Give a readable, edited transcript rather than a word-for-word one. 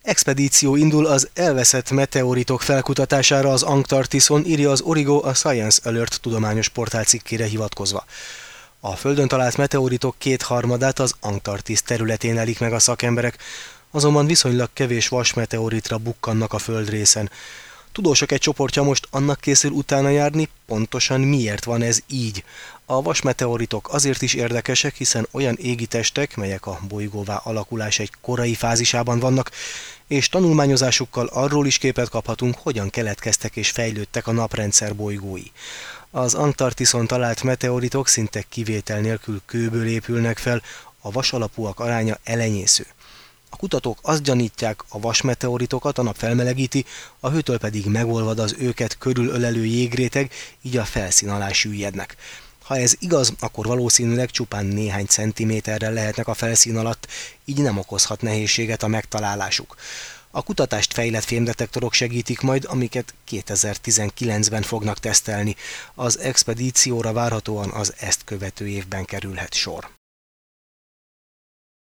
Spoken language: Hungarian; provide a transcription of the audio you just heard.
Expedíció indul az elveszett meteoritok felkutatására az Antarktiszon, írja az Origo a Science Alert tudományos portál cikkére hivatkozva. A Földön talált meteoritok 2/3 az Antarktisz területén lelik meg a szakemberek, azonban viszonylag kevés vasmeteoritra bukkannak a földrészen. Tudósok egy csoportja most annak készül utána járni, pontosan miért van ez így. A vasmeteoritok azért is érdekesek, hiszen olyan égitestek, melyek a bolygóvá alakulás egy korai fázisában vannak, és tanulmányozásukkal arról is képet kaphatunk, hogyan keletkeztek és fejlődtek a naprendszer bolygói. Az Antarktiszon talált meteoritok szinte kivétel nélkül kőből épülnek fel, a vas alapúak aránya elenyésző. A kutatók azt gyanítják, a vasmeteoritokat a nap felmelegíti, a hőtől pedig megolvad az őket körülölelő jégréteg, így a felszín alá süllyednek. Ha ez igaz, akkor valószínűleg csupán néhány centiméterrel lehetnek a felszín alatt, így nem okozhat nehézséget a megtalálásuk. A kutatást fejlett fémdetektorok segítik majd, amiket 2019-ben fognak tesztelni. Az expedícióra várhatóan az ezt követő évben kerülhet sor.